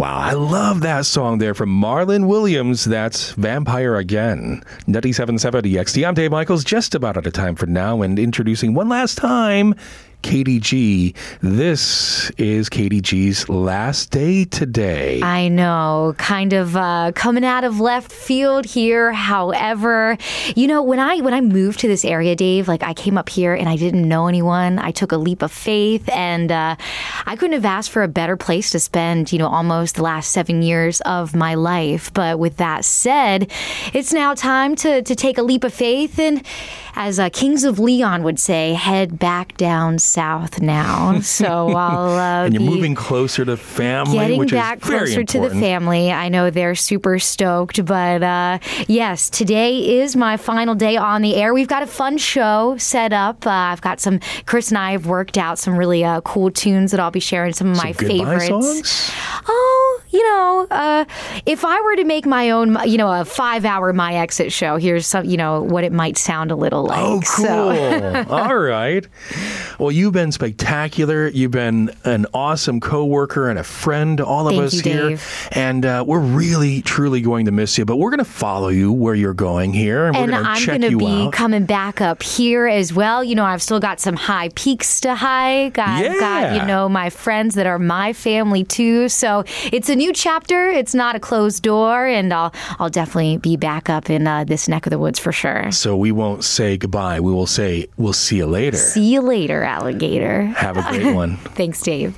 Wow, I love that song there from Marlon Williams. That's Vampire Again. 97.7 EXT. I'm Dave Michaels, just about out of time for now, and introducing one last time KDG. This is KDG's last day today. I know, kind of coming out of left field here. However, you know, when I moved to this area, Dave, like I came up here and I didn't know anyone. I took a leap of faith, and I couldn't have asked for a better place to spend, almost the last 7 years of my life. But with that said, it's now time to take a leap of faith and, as Kings of Leon would say, head back down south now. So I'll and you're moving closer to family, getting which back is very closer important. to the family. I know they're super stoked, but yes, today is my final day on the air. We've got a fun show set up. I've got Chris and I have worked out some really cool tunes that I'll be sharing, some of my favorites. Songs? Oh, if I were to make my own, a 5-hour My Exit show, here's some, what it might sound a little like. Oh, cool. So. All right. Well, you've been spectacular. You've been an awesome coworker and a friend to all of us Thank you, here. Dave. And we're really, truly going to miss you. But we're going to follow you where you're going here. And we're going to I'm check going to you be out. coming back up here as well. I've still got some high peaks to hike. I've got, my friends that are my family too. So it's a new chapter. It's not a closed door. And I'll definitely be back up in this neck of the woods for sure. So we won't say goodbye. We will say we'll see you later. See you later, alligator. Have a great one. Thanks, Dave.